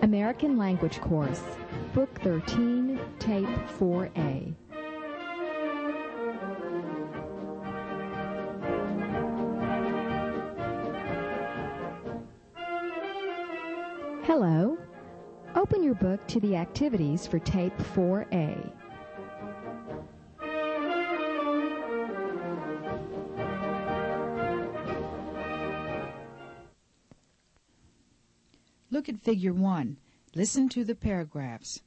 American Language Course, Book 13, Tape 4A. Hello. Open your book to the activities for Tape 4A. Look at Figure 1. Listen to the paragraphs.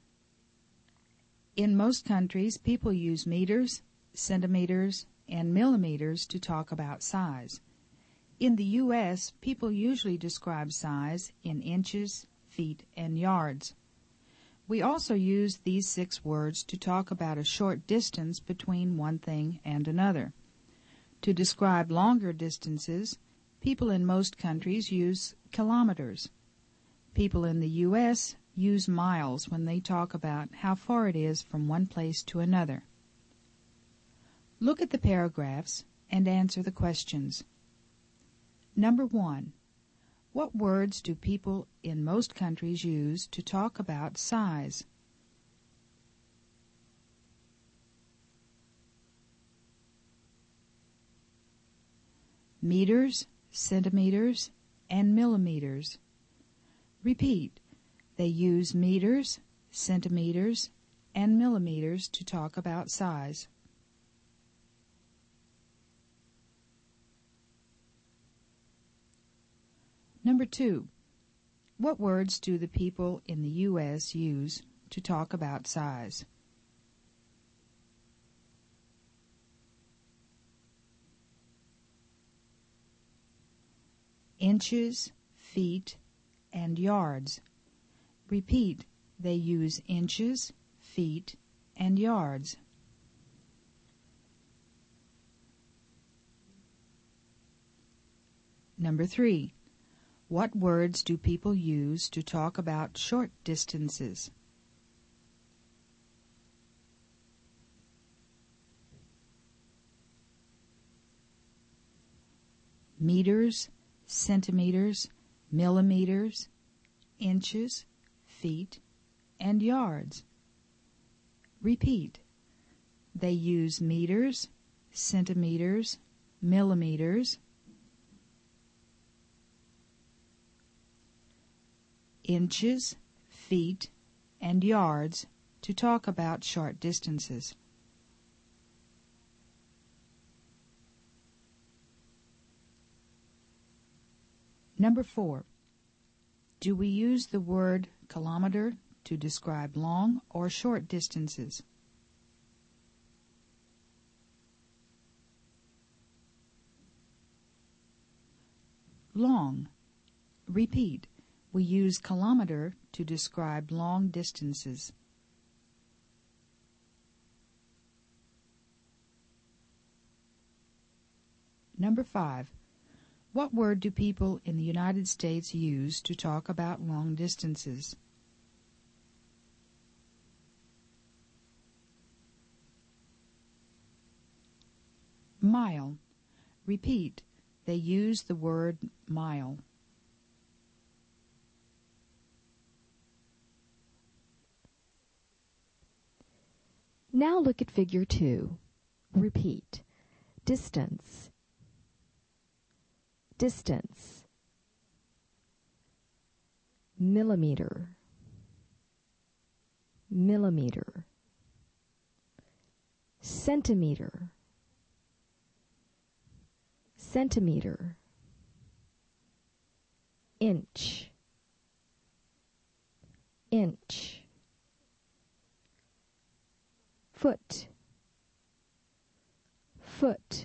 In most countries, people use meters, centimeters, and millimeters to talk about size. In the U.S., people usually describe size in inches, feet, and yards. We also use these 6 words to talk about a short distance between one thing and another. To describe longer distances, people in most countries use kilometers. People in the U.S. use miles when they talk about how far it is from one place to another. Look at the paragraphs and answer the questions. Number 1. What words do people in most countries use to talk about size? Meters, centimeters, and millimeters. Repeat. They use meters, centimeters, and millimeters to talk about size. Number 2. What words do the people in the U.S. use to talk about size? Inches, feet, and yards. Repeat. They use inches, feet, and yards. Number 3. What words do people use to talk about short distances? Meters, centimeters, millimeters, inches, feet, and yards. Repeat. They use meters, centimeters, millimeters, inches, feet, and yards to talk about short distances. Number 4. Do we use the word kilometer to describe long or short distances? Long. Repeat. We use kilometer to describe long distances. Number 5. What word do people in the United States use to talk about long distances? Mile. Repeat. They use the word mile. Now look at Figure 2. Repeat. Distance. Distance. Millimeter. Millimeter. Centimeter. Centimeter. Inch. Inch. Foot. Foot.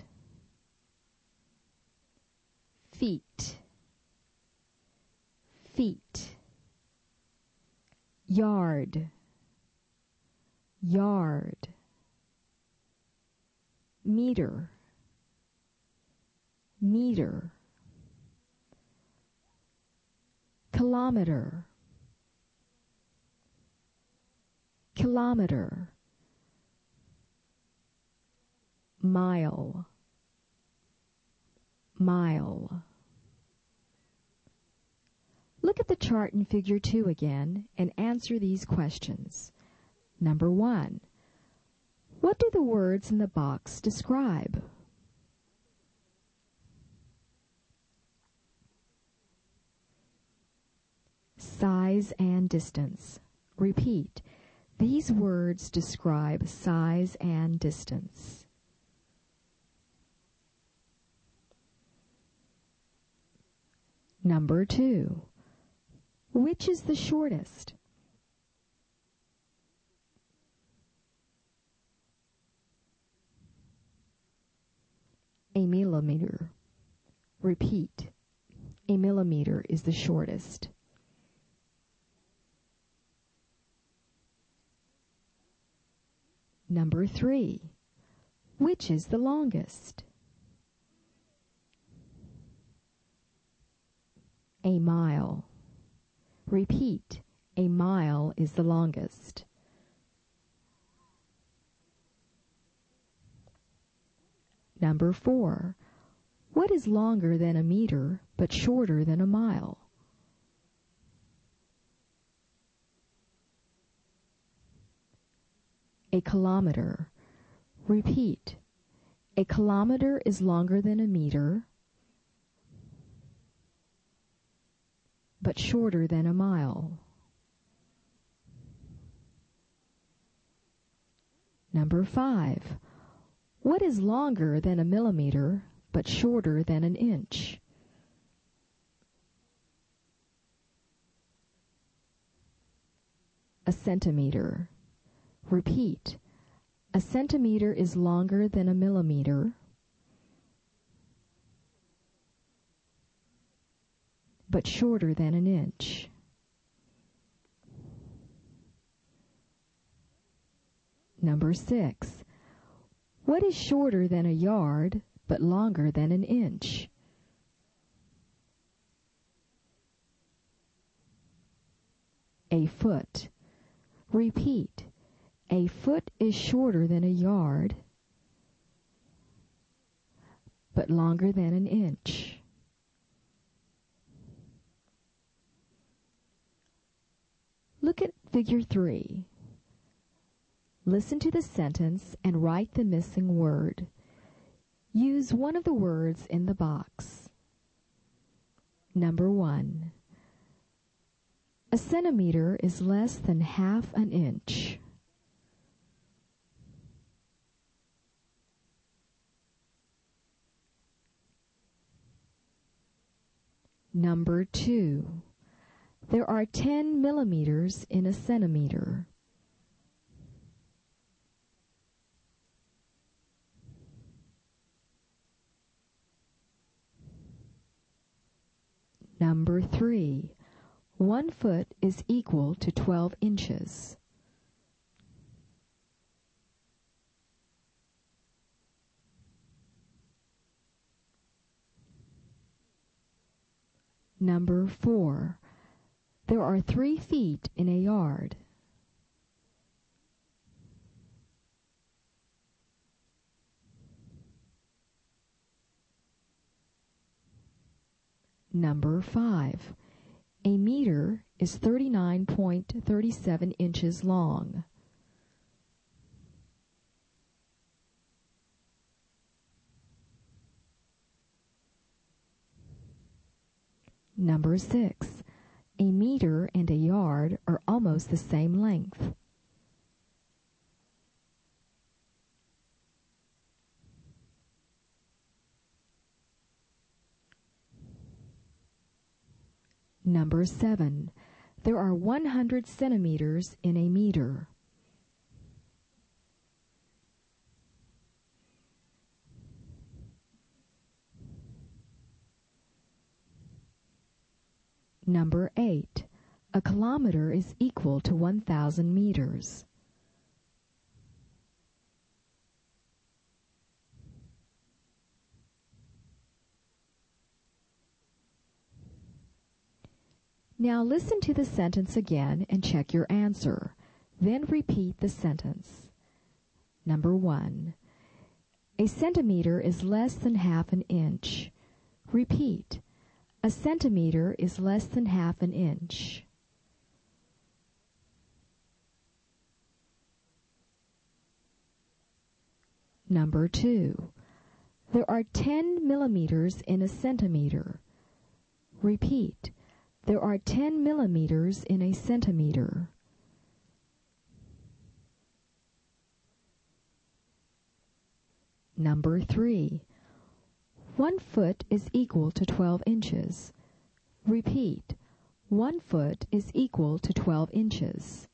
Feet. Feet. Yard. Yard. Meter. Meter. Kilometer. Kilometer. Mile. Mile. Look at the chart in Figure 2 again and answer these questions. Number 1. What do the words in the box describe? Size and distance. Repeat. These words describe size and distance. Number 2. Which is the shortest? A millimeter. Repeat. A millimeter is the shortest. Number 3. Which is the longest? A mile. Repeat. A mile is the longest. Number 4. What is longer than a meter but shorter than a mile? A kilometer. Repeat. A kilometer is longer than a meter but shorter than a mile. Number 5. What is longer than a millimeter but shorter than an inch? A centimeter. Repeat. A centimeter is longer than a millimeter but shorter than an inch. Number 6. What is shorter than a yard but longer than an inch? A foot. Repeat. A foot is shorter than a yard but longer than an inch. Look at Figure 3. Listen to the sentence and write the missing word. Use one of the words in the box. Number 1. A centimeter is less than half an inch. Number 2. There are 10 millimeters in a centimeter. Number 3. 1 foot is equal to 12 inches. Number 4. There are 3 feet in a yard. Number 5. A meter is 39.37 inches long. Number 6. A meter and a yard are almost the same length. Number 7. There are 100 centimeters in a meter. Number 8. A kilometer is equal to 1,000 meters. Now listen to the sentence again and check your answer. Then repeat the sentence. Number 1. A centimeter is less than half an inch. Repeat. A A centimeter is less than half an inch. Number 2. There are 10 millimeters in a centimeter. Repeat. There are 10 millimeters in a centimeter. Number 3. 1 foot is equal to 12 inches. Repeat. 1 foot is equal to 12 inches.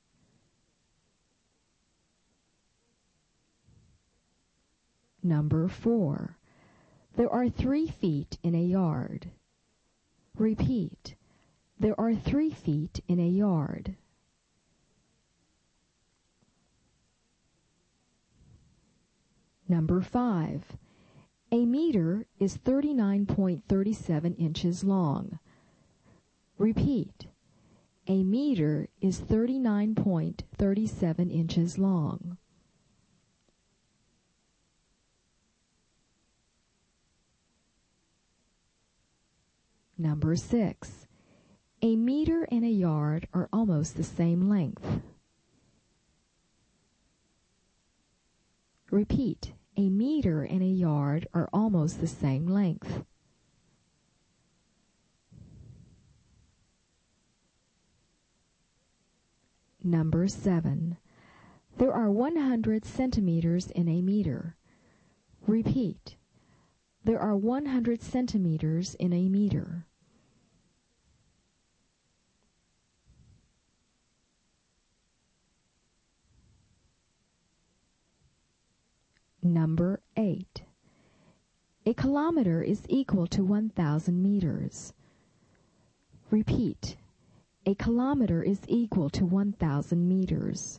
Number 4. There are 3 feet in a yard. Repeat. There are 3 feet in a yard. Number 5. A meter is 39.37 inches long. Repeat. A meter is 39.37 inches long. Number 6. A meter and a yard are almost the same length. Repeat. A meter and a yard are almost the same length. Number 7. There are 100 centimeters in a meter. Repeat. There are 100 centimeters in a meter. Number 8. A kilometer is equal to 1,000 meters. Repeat. A kilometer is equal to 1,000 meters.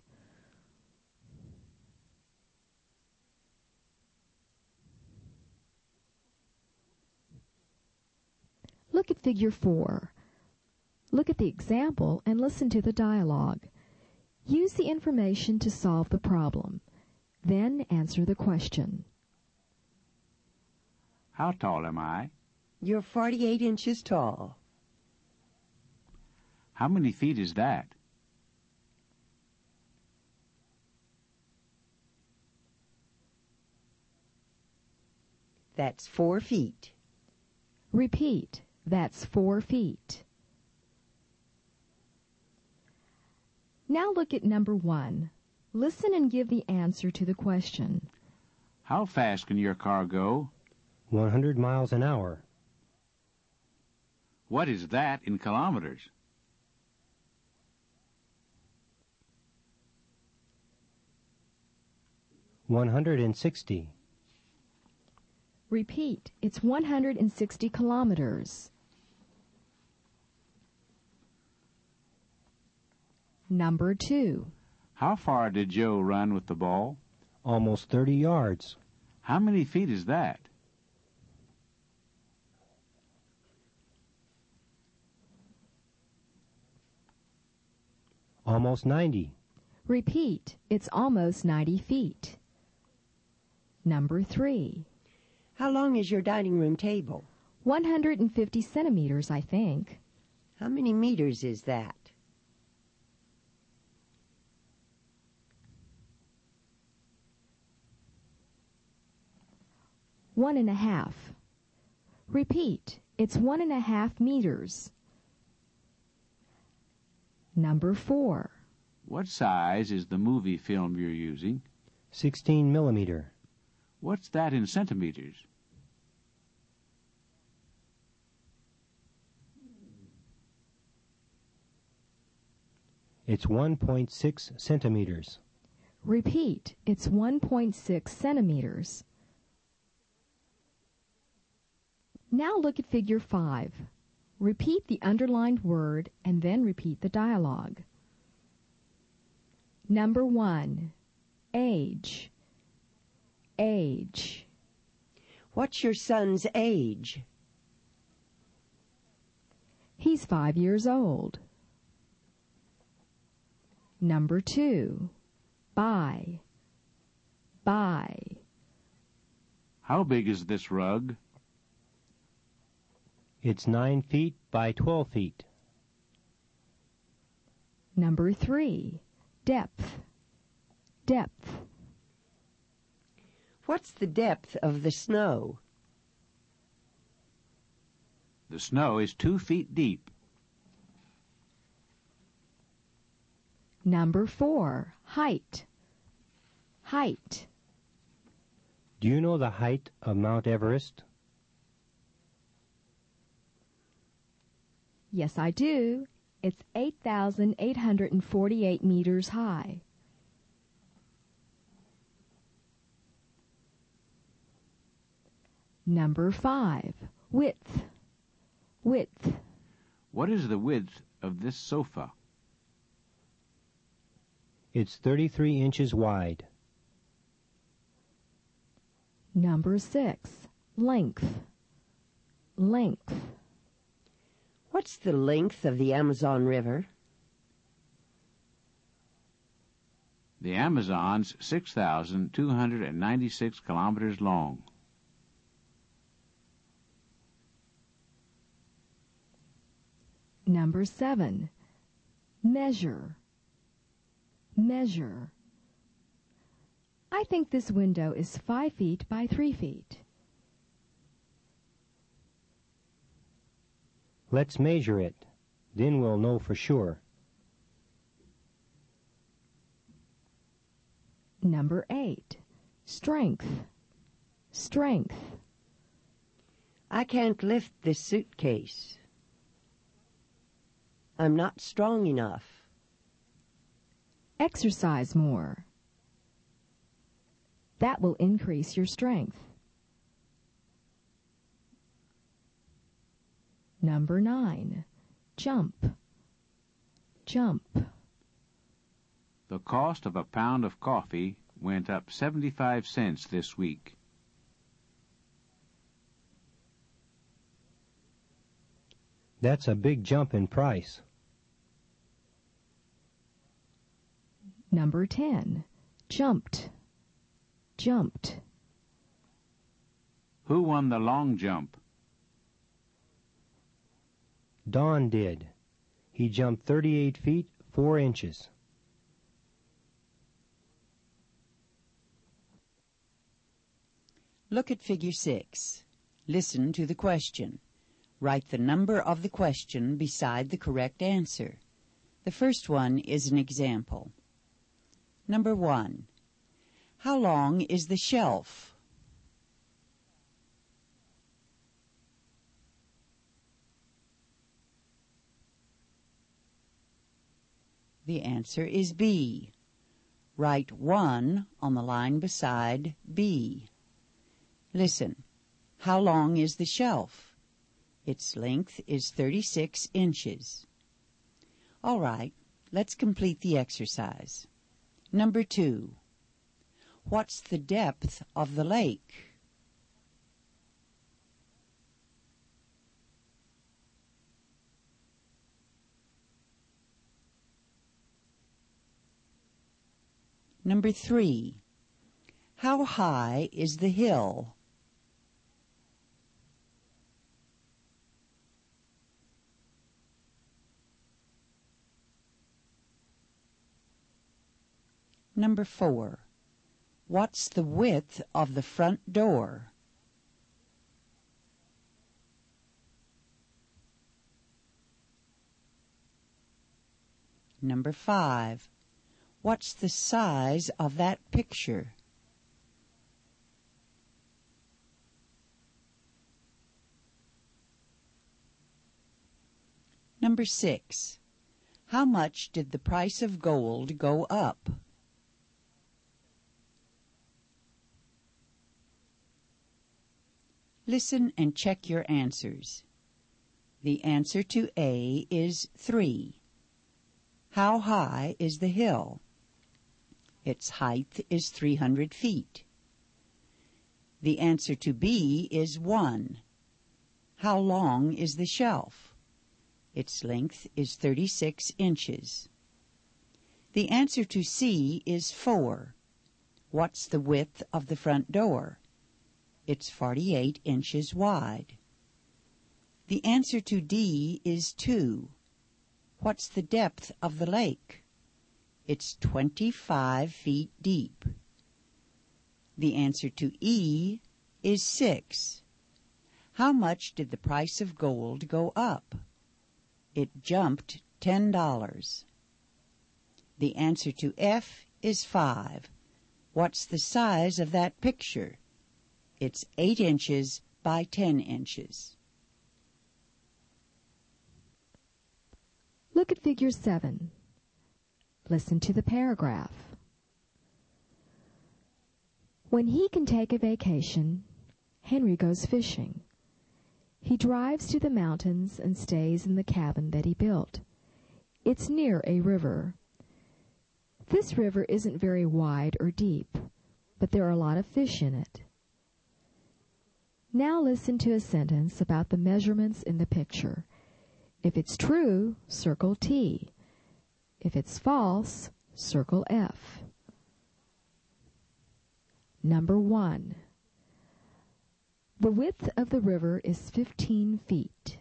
Look at Figure 4. Look at the example and listen to the dialogue. Use the information to solve the problem. Then answer the question. How tall am I? You're 48 inches tall. How many feet is that? That's 4 feet. Repeat. That's 4 feet. Now look at number 1. Listen and give the answer to the question. How fast can your car go? 100 miles an hour. What is that in kilometers? $160. Repeat. It's 160 kilometers. Number 2. How far did Joe run with the ball? Almost 30 yards. How many feet is that? Almost 90. Repeat. It's almost 90 feet. Number 3. How long is your dining room table? 150 centimeters, I think. How many meters is that? One and a half. Repeat. It's 1.5 meters. Number 4. What size is the movie film you're using? 16 millimeter. What's that in centimeters? It's 1.6 centimeters. Repeat. It's 1.6 centimeters. Now look at Figure 5. Repeat the underlined word and then repeat the dialogue. Number 1. Age. Age. What's your son's age? He's 5 years old. Number 2. Buy. Buy. How big is this rug? It's 9 feet by 12 feet. Number 3. Depth. Depth. What's the depth of the snow? The snow is 2 feet deep. Number 4. Height. Height. Do you know the height of Mount Everest? Yes, I do. It's 8,848 meters high. Number 5. Width. Width. What is the width of this sofa? It's 33 inches wide. Number 6. Length. Length. What's the length of the Amazon River? The Amazon's 6,296 kilometers long. Number 7. Measure. Measure. I think this window is 5 feet by 3 feet. Let's measure it. Then we'll know for sure. Number 8. Strength. Strength. I can't lift this suitcase. I'm not strong enough. Exercise more. That will increase your strength. Number 9. Jump. Jump. The cost of a pound of coffee went up 75 cents this week. That's a big jump in price. Number 10. Jumped. Jumped. Who won the long jump? Don did. He jumped 38 feet, 4 inches. Look at Figure 6. Listen to the question. Write the number of the question beside the correct answer. The first one is an example. Number 1. How long is the shelf? The answer is B. Write 1 on the line beside B. Listen. How long is the shelf? Its length is 36 inches. All right, let's complete the exercise. Number 2. What's the depth of the lake? Number 3. How high is the hill? Number 4. What's the width of the front door? Number 5. What's the size of that picture? Number 6. How much did the price of gold go up? Listen and check your answers. The answer to A is 3. How high is the hill? Its height is 300 feet. The answer to B is 1. How long is the shelf? Its length is 36 inches. The answer to C is 4. What's the width of the front door? It's 48 inches wide. The answer to D is 2. What's the depth of the lake? It's 25 feet deep. The answer to E is 6. How much did the price of gold go up? It jumped $10. The answer to F is 5. What's the size of that picture? It's 8 inches by 10 inches. Look at Figure 7. Listen to the paragraph. When he can take a vacation, Henry goes fishing. He drives to the mountains and stays in the cabin that he built. It's near a river. This river isn't very wide or deep, but there are a lot of fish in it. Now listen to a sentence about the measurements in the picture. If it's true, circle T. If it's false, circle F. Number 1. The width of the river is 15 feet.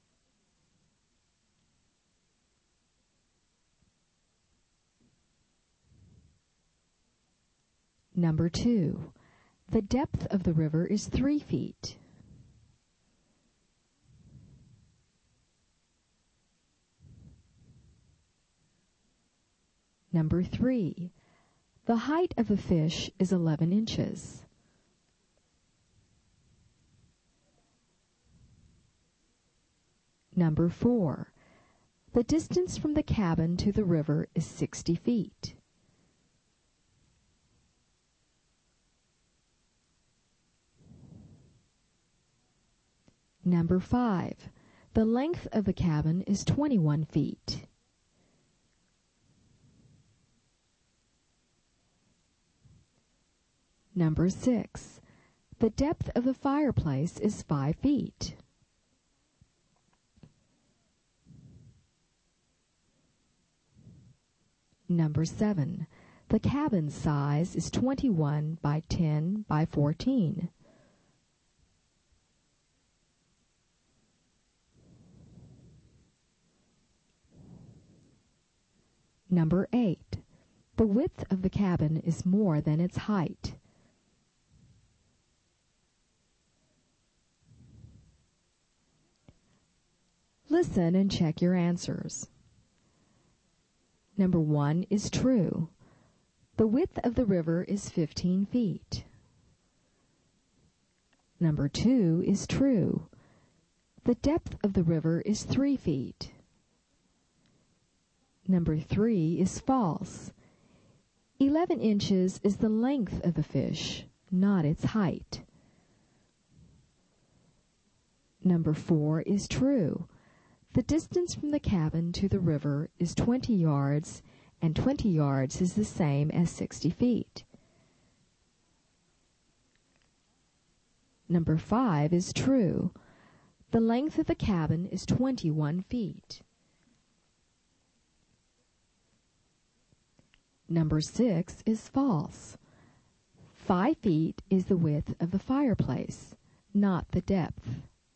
Number 2. The depth of the river is 3 feet. Number 3. The height of the fish is 11 inches. Number 4. The distance from the cabin to the river is 60 feet. Number 5. The length of the cabin is 21 feet. Number 6. The depth of the fireplace is 5 feet. Number 7. The cabin size is 21 by 10 by 14. Number 8. The width of the cabin is more than its height. Listen and check your answers. Number 1 is true. The width of the river is 15 feet. Number 2 is true. The depth of the river is 3 feet. Number 3 is false. 11 inches is the length of the fish, not its height. Number 4 is true. The distance from the cabin to the river is 20 yards, and 20 yards is the same as 60 feet. Number 5 is true. The length of the cabin is 21 feet. Number 6 is false. 5 feet is the width of the fireplace, not the depth.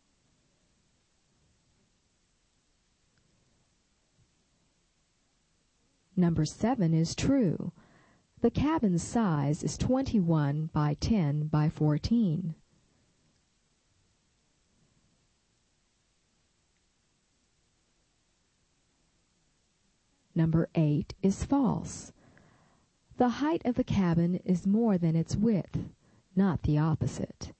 Number 7 is true. The cabin's size is 21 by 10 by 14. Number 8 is false. The height of the cabin is more than its width, not the opposite.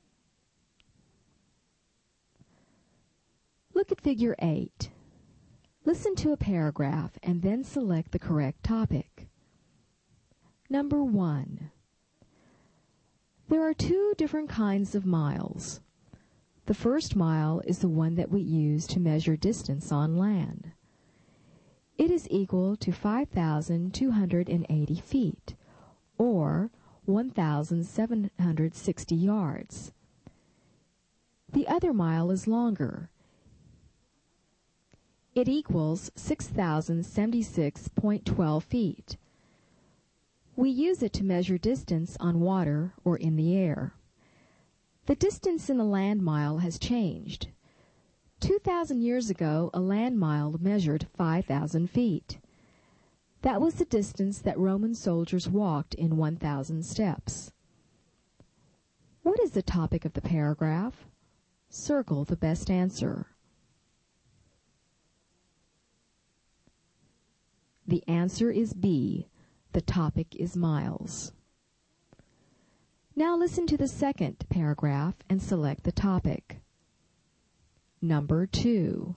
Look at Figure 8. Listen to a paragraph and then select the correct topic. Number 1. There are 2 different kinds of miles. The first mile is the one that we use to measure distance on land. It is equal to 5,280 feet, or 1,760 yards. The other mile is longer. It equals 6,076.12 feet. We use it to measure distance on water or in the air. The distance in a land mile has changed. 2,000 years ago, a land mile measured 5,000 feet. That was the distance that Roman soldiers walked in 1,000 steps. What is the topic of the paragraph? Circle the best answer. The answer is B. The topic is miles. Now listen to the second paragraph and select the topic. Number 2.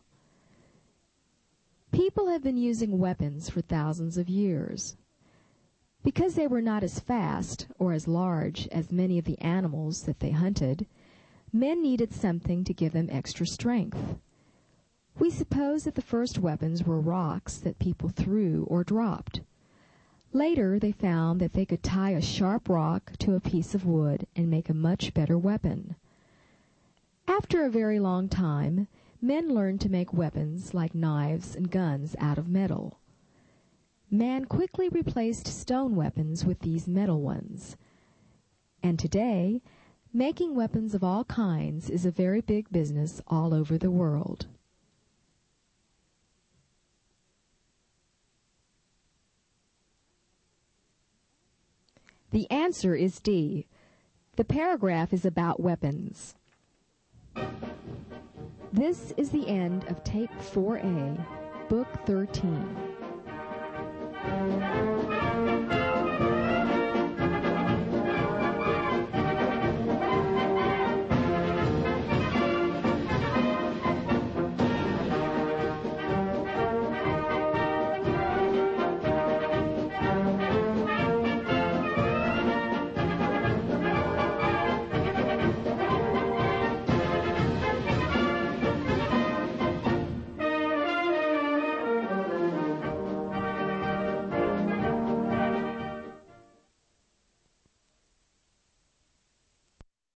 People have been using weapons for thousands of years. Because they were not as fast or as large as many of the animals that they hunted, men needed something to give them extra strength. We suppose that the first weapons were rocks that people threw or dropped. Later, they found that they could tie a sharp rock to a piece of wood and make a much better weapon. After a very long time, men learned to make weapons like knives and guns out of metal. Man quickly replaced stone weapons with these metal ones. And today, making weapons of all kinds is a very big business all over the world. The answer is D. The paragraph is about weapons. This is the end of Tape 4A, Book 13.